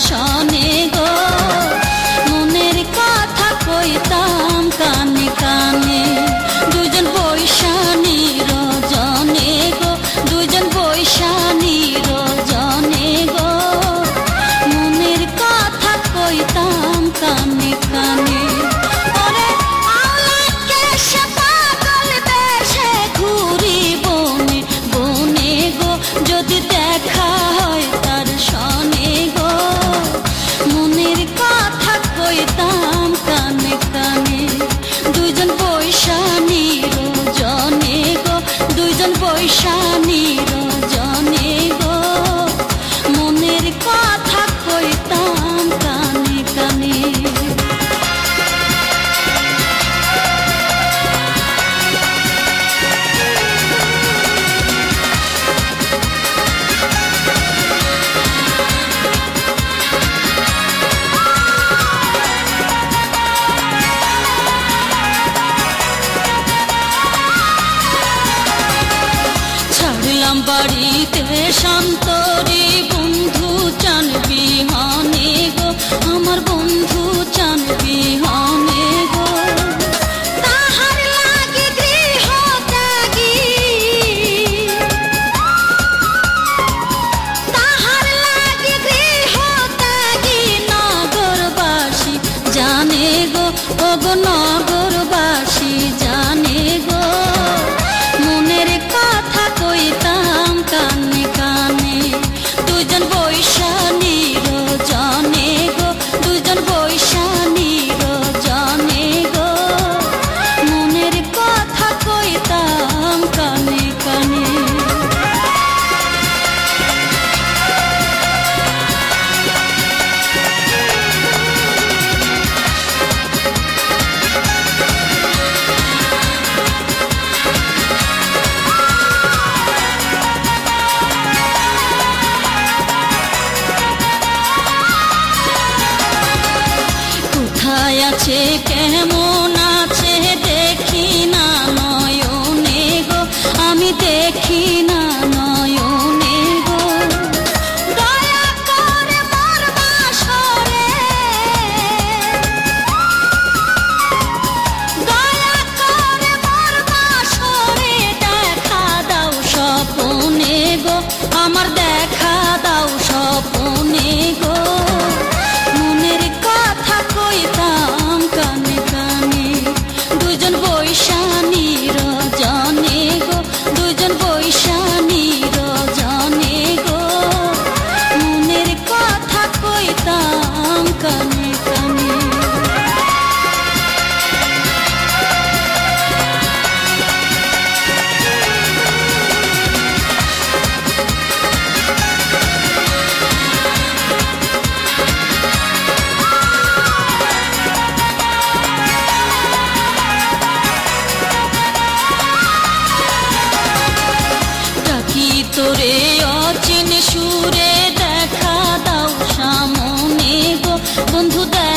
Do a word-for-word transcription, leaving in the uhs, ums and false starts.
শোনে গো, মনের কথা কইতাম কানে কানে। দুজন বৈশা নিরজনে গো, দুজন বৈশা নিরজনে গো, মনের কথা কইতাম কানে কানে। যদি দেখা হয় তার শোনে গো, মনের কথা কইতাম কানে কানে। দুইজন বৈশা নিরজনে গো, দুইজন বৈশা নিরজনে গো, মনের কথা কইতাম কানে কানে। বাড়িতে শান্তরি বন্ধু চান বিহানে গো, আমার বন্ধু চান বিহানে গো। তাহার লাগি গৃহ ত্যাগী, তাহার লাগি গৃহ ত্যাগী নগরবাসী জানে গো, ওগো নগরবাসী জানে গো, মনের কথা কইতাম কানে কানে। দুজন বৈশা নিরজনে গো, দুজন বৈশা নিরজনে গো, মনের কথা কইতাম কানে কানে। আছে কেমন আছে দেখি না নয়নে গো, আমি দেখি না নয়নে গো। দয়া করে মোর বাসরে, দয়া করে মোর বাসরে দেখা দাও স্বপনে গো, আমার দেখা দাও স্বপনে গো, মনের কথা কইতাম কানে কানে। দুজন বৈশা নিরজনে গো, দুজন বৈশা নিরজনে গো, মনের কথা কইতাম কানে কানে। তোরে অচিন সুরে দেখা দাও সামনে গো, বন্ধু।